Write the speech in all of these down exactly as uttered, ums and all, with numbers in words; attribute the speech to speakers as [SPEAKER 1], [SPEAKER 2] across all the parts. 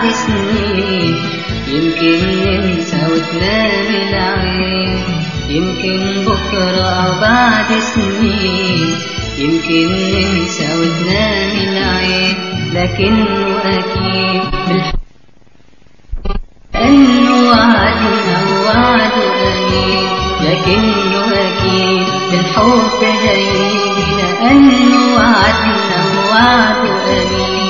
[SPEAKER 1] بعد سنين يمكن ننسى وتنام العين، يمكن بكرة أو بعد سنين يمكن ننسى وتنام العين، لكنه أكيد بالحب لأنه وعدنا ووعده أمين، لكنه أكيد بالحب هيجي لأنه وعدنا ووعده أمين.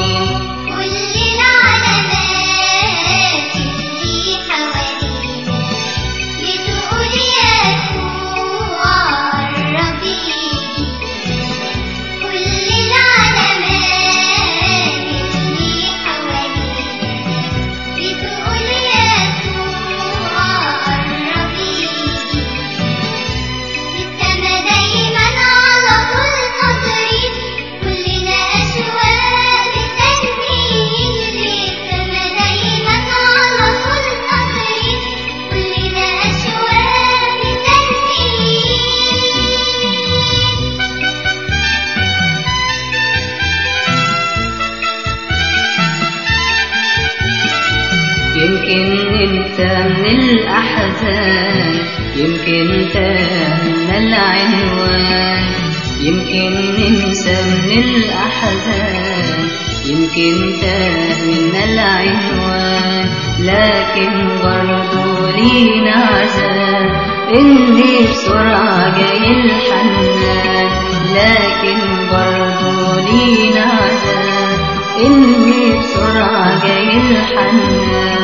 [SPEAKER 1] يمكن ننسى من الأحزان، يمكن تاهنا العنوان، يمكن ننسى من الأحزان، يمكن تاهنا العنوان، لكن برضو لينا عذاب إني بسرعة جاي الحنان، لكن برضو لينا عذاب إني بسرعة جاي الحنان.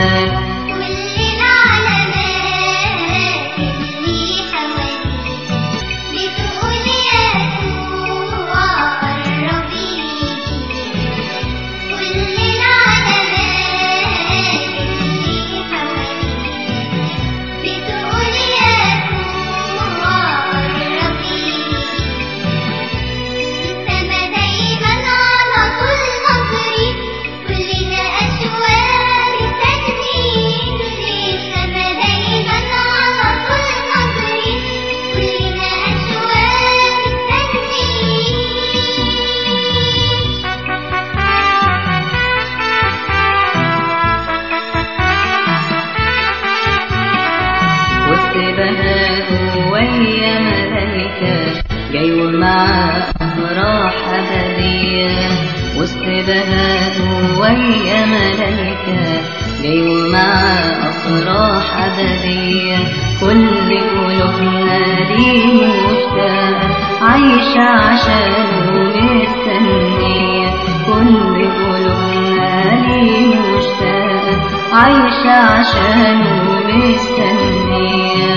[SPEAKER 1] بهاء ويا ملايكة جاي ومعاه أفراح أبدية، وسط بهاء ويا ملايكة جاي ومعاه أفراح أبدية، كل قلوبنا ليه مشتاقة عايشة عشانه مستنية، كل قلوبنا ليه مشتاقة عايشة عشانه مستنية.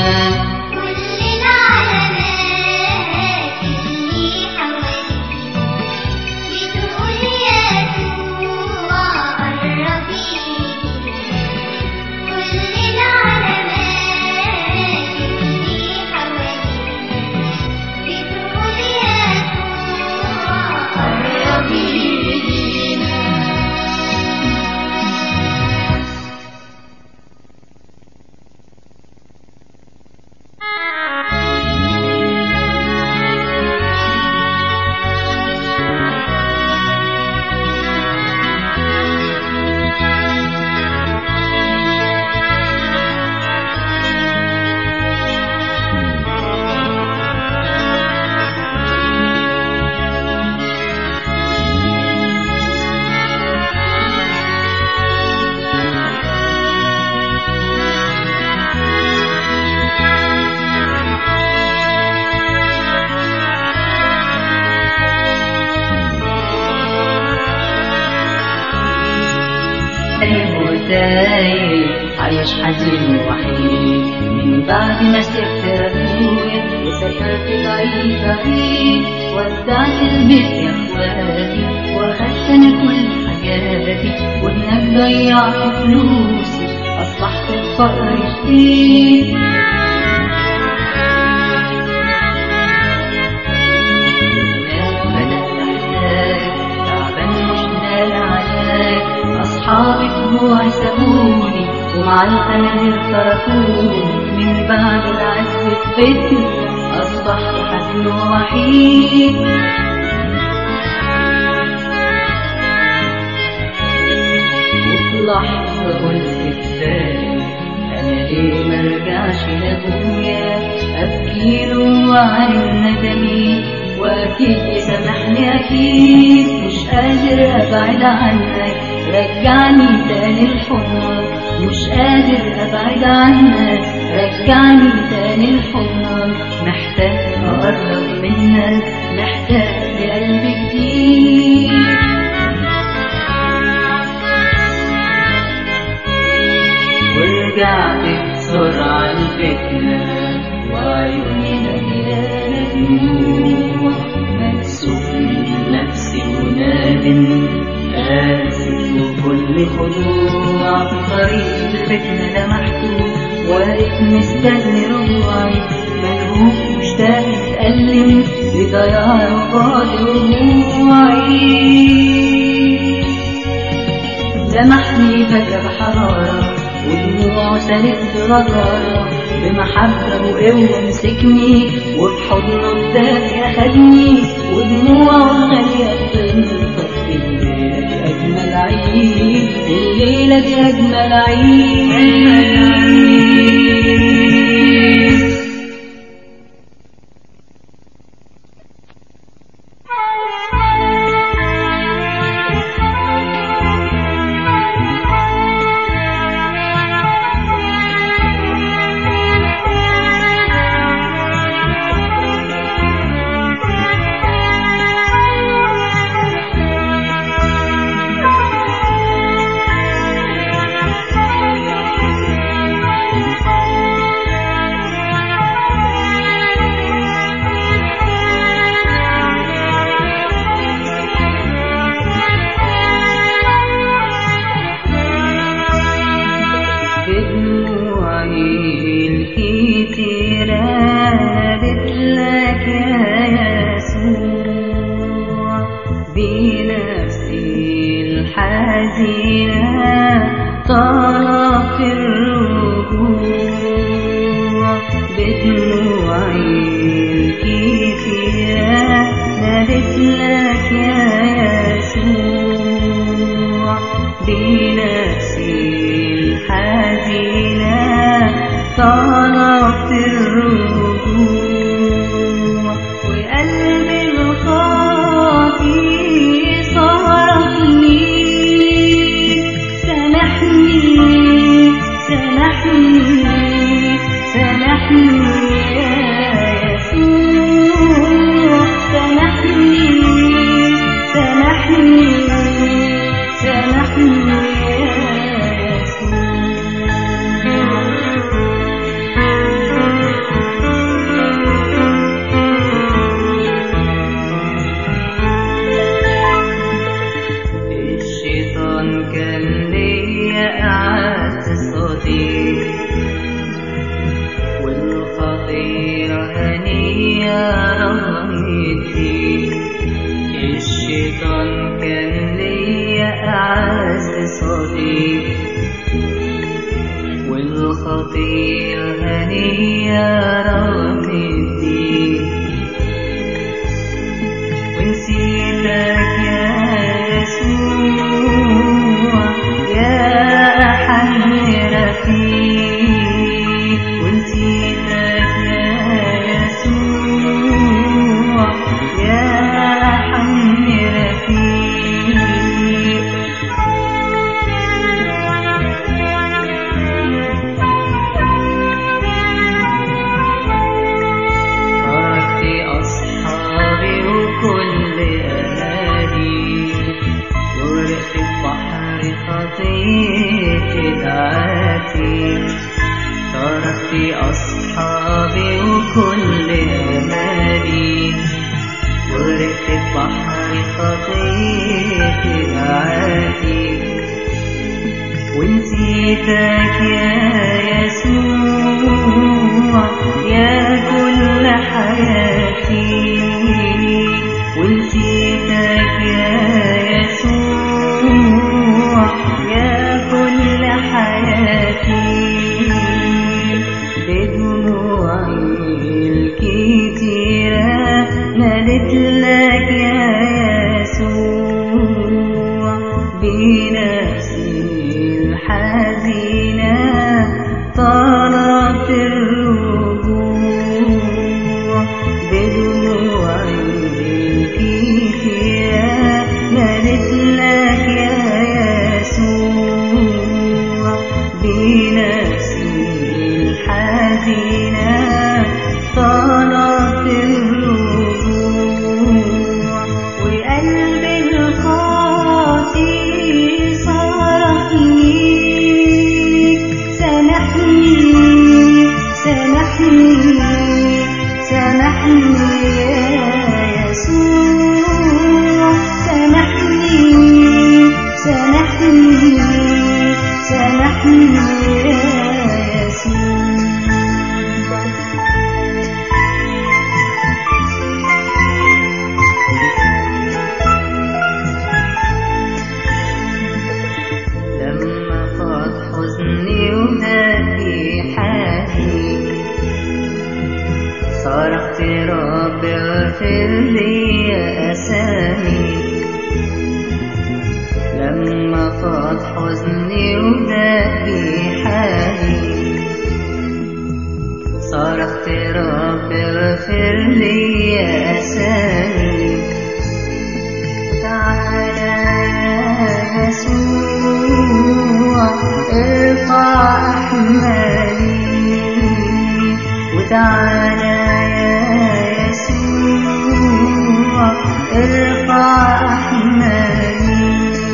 [SPEAKER 1] عايش حزين وحيد من بعد ما سبت ابويا وسافرت ضعيف بعيد، ودعت البيت يا اخواتي واخدت انا كل حاجاتي، وهناك ضيعت فلوسي اصبحت الفقر شديد. أصحابي دموعي سابوني ومع الخنازير تركوني، من بعد العز في بيتي أصبحت حزين ووحيد. وعن ندمي، وأكيد يسامحني أكيد. مش قادر أبعد عنك، رجعني تاني لحضنك. مش قادر أبعد عنك، رجعني تاني لحضنك. محتاج أقرب منك، محتاج لقلب جديد. ورجعت بسرعة لبيتنا، وعيوني مليانة دموع. مكسوف من نفسي ونادم، آسف وكل خضوع. في طريق لبيتنا لمحته، واقف مستني رجوعي. ملهوف مشتاق اتألم لضياع وبعد دموعي. لمحني فجأة بحرارة، ودموعه سالت بغزارة. بمحبة وقوة مسكني، وبحضنه الدافي أخدني. ودموعه الغالية بتنطق. الليلة دي أجمل عيد، الليلة دي أجمل عيد. بدموعي الكتيرة نادت لك يا يسوع، بنفسي الحزينة طلبت الرجوع. بدموعي الكتيرة نادت لك يا يسوع، بنفسي الحزينة طلبت الرجوع. وقلبي الخاطي صرخ ليك، سامحني سامحني سامحني يا يسوع. سامحني سامحني سامحني كان ليا أعز صديق، والخطيئة هنية رغمت فيك. الشيطان كان ليا أعز صديق، والخطيئة هنية رغمت فيك. ونسيتك يا يسوع يا أحن رفيق، ونسيتك يا يسوع يا أحن رفيق. تركت أصحابي وكل أهالي، غرقت بحر خطيئتي دعاتي. تركت أصحابي وكل أمالي، غرقت بحر خطيئتي دعاتي. ونسيتك يا يسوع يا كل حياتي، ونسيتك يا يسوع يا كل حياتي. بدموعي الكتيرة نادت لك يا يسوع، بنفسي الحزينة طلبت الرجوع. واغفر لي أسامي. تعالى يا يسوع ارفع أحمالي، وتعالى يا يسوع ارفع أحمالي.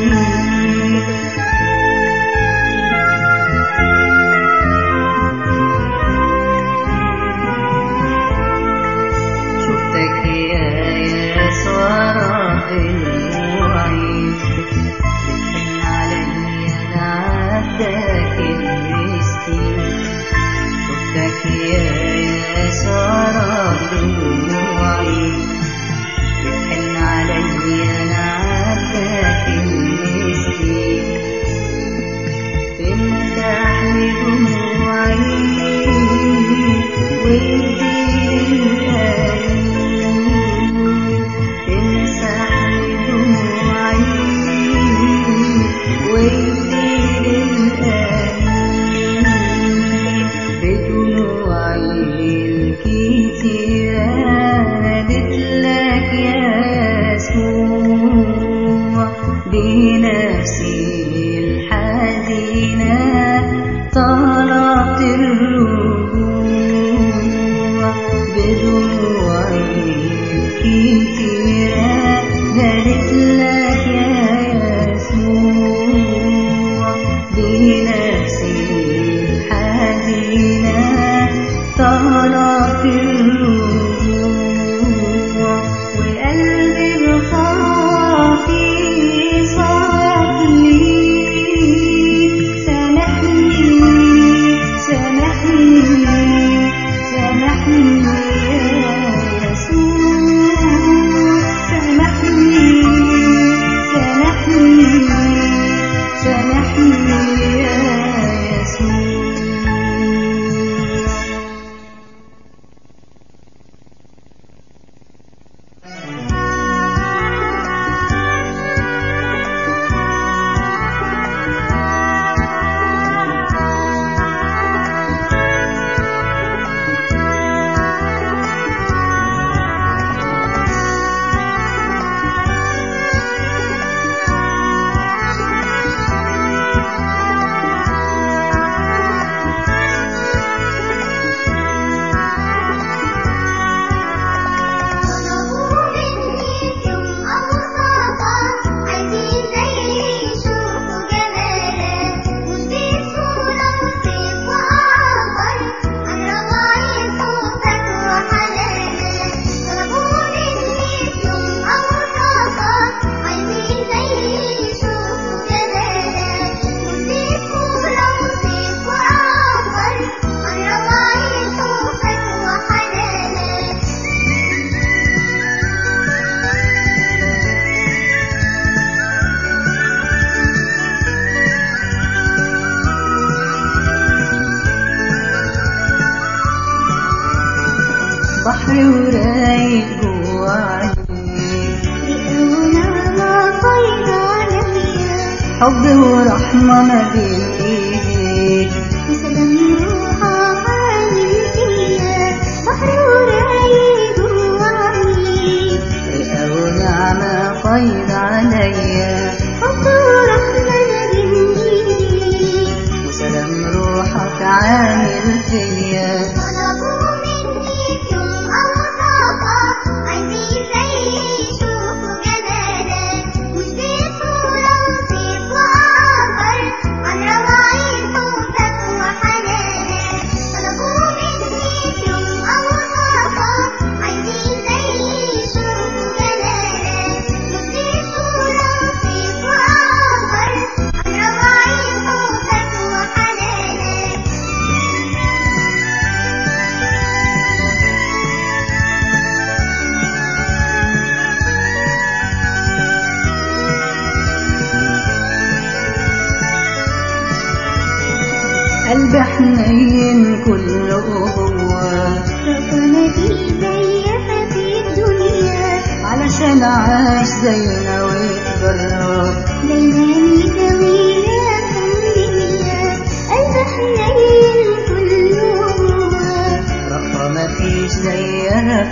[SPEAKER 1] شفتك يا يسوع راغب وعيد، بتحن علي أنا عبدك المسكين. شفتك يا يسوع راغب وعيد، بتحن علي أنا عبدك المسكين. تمسح لي دموعي وتديني تمسح لي دموعي وتديني بدموعي الكتيرة نادت لك يا يسوع، بنفسي الحزينة طلبت الرجوع. بدموعي الكتيرة نادت لك يا يسوع، بنفسي الحزينة طلبت الرجوع. وقلبي الخاطي صلي سامحني سامحني سامحني يا يسوع، سامحني سامحني سامحني يا يسوع. بحر ورايق جوا عينيك،
[SPEAKER 2] ونعمة فايضة عليا،
[SPEAKER 1] حب ورحمة ما بين ايديك،
[SPEAKER 2] وسلام روحك عامل فيا. بحر ورايق جوا عينيك،
[SPEAKER 1] رئة ونعمة فايضة عليا،
[SPEAKER 2] حب ورحمة ما بين ايديك،
[SPEAKER 1] وسلام روحك عامل فيا.
[SPEAKER 2] طلبوا مني في يوم أوصافك، عايزين زي يشوفوا جمالك، مش بطولة وصيف وأعبر عن رواعي حبك وحنانك. طلبوا مني في يوم أوصافك، عايزين زي يشوفوا جمالك، مش بطولة وصيف وأعبر عن رواعي حبك وحنانك.
[SPEAKER 1] قلبي حنين كل أبوة،
[SPEAKER 2] ربنا فيه زيها في الدنيا،
[SPEAKER 1] علشان عاش زينا ويتجرب،
[SPEAKER 2] دايما يداوينا بحنية. قلب حنين كله هو،
[SPEAKER 1] رقة مفيش زيها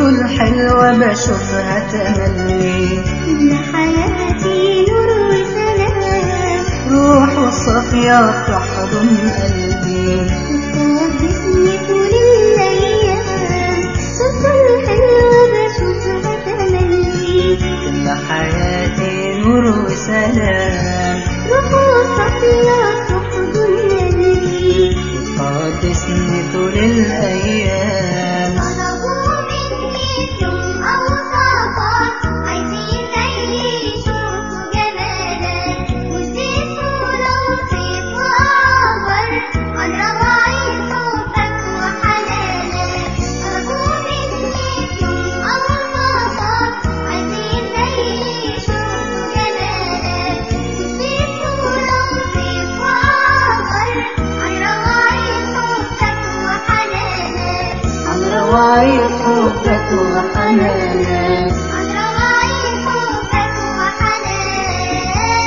[SPEAKER 1] صورته الحلوة بشوفها تملي،
[SPEAKER 2] إن حياتي نور وسلام،
[SPEAKER 1] روحه الصافية تحضن قلبي،
[SPEAKER 2] وتقدسني طول الأيام، صورته الحلوة بشوفها تملي،
[SPEAKER 1] كل حياتي نور وسلام،
[SPEAKER 2] روحه الصافية تحضن قلبي،
[SPEAKER 1] قدسني طول الأيام.
[SPEAKER 2] طلبوا مني في يوم أوصافك، عايزين زيي يشوفوا جمالك، وزيتوا لطيف وأعبر عن روعة حبك وحنانك. طلبوا مني في يوم أوصافك، عايزين زيي يشوفوا جمالك، وزيتوا لطيف وأعبر عن روعة حبك وحنانك.
[SPEAKER 1] عن رواية حبك وحنانك،
[SPEAKER 2] عن رواعي حبك وحنانك.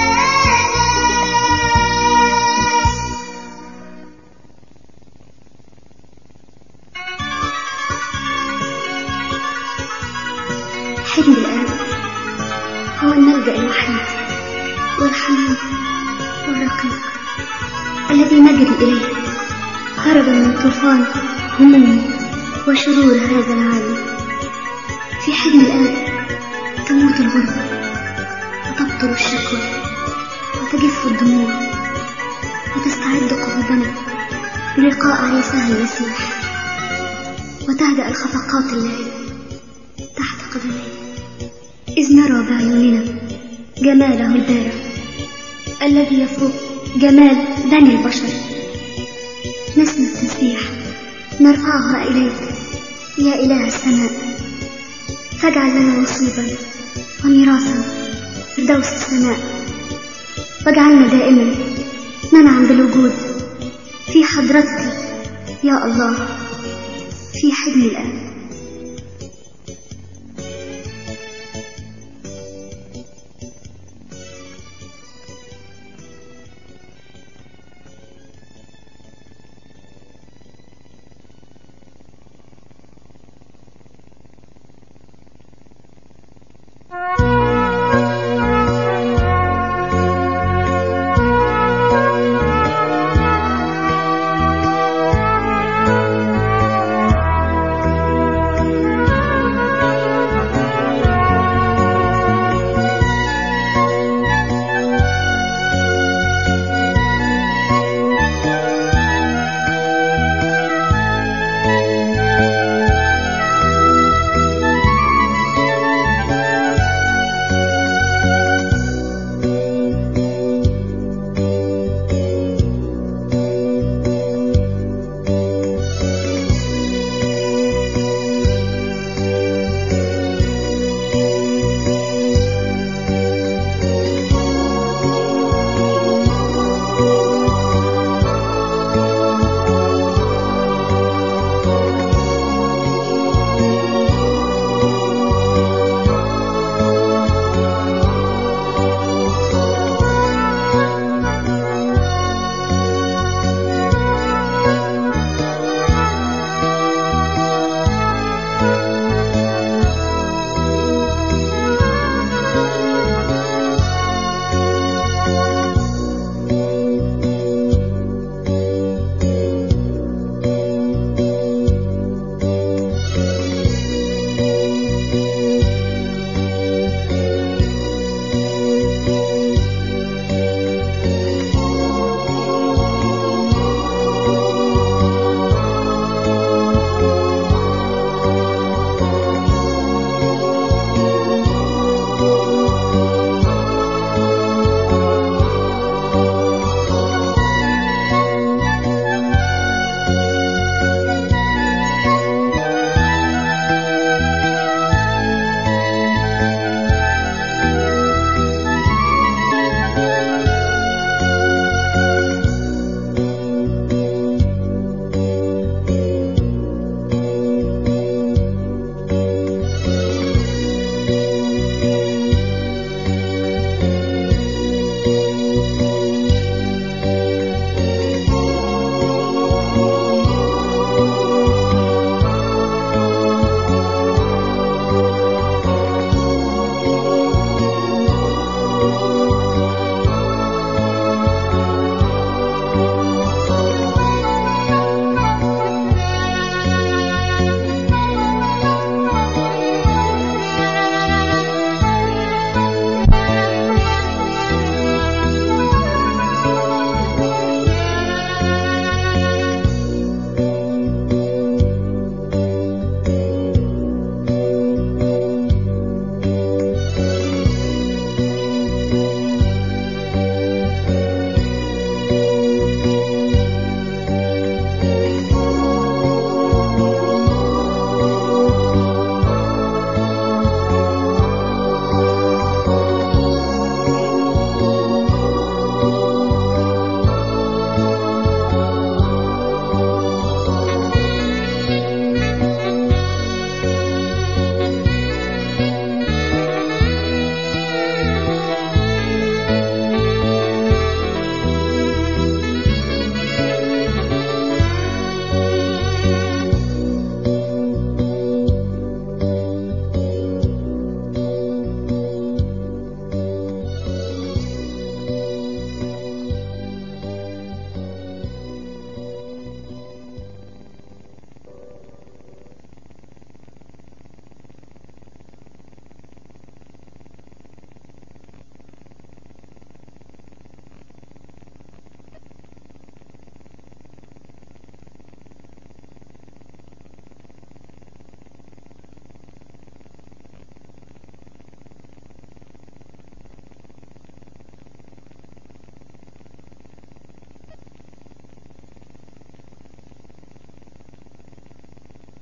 [SPEAKER 2] حلم الآن هو الملجأ الوحيد والحنين والرقيق الذي نجري إليه هربا من طوفان هموم وشرور هذا العالم. في حلم الآن تموت الغربة وتبطل الشكوى وتجف الدموع وتستعد قلوبنا للقاء عيساه المسيح، وتهدأ الخفقات الليل تحت قدميه، إذ نرى بعيوننا جماله البارع الذي يفوق جمال بني البشر. نسمع التسبيح نرفعها إليك يا إله السماء، فاجعل لنا نصيبا وميراثا في فردوس السماء، واجعلنا دائما ننعم بالوجود في حضرتك يا الله في حلم الآن.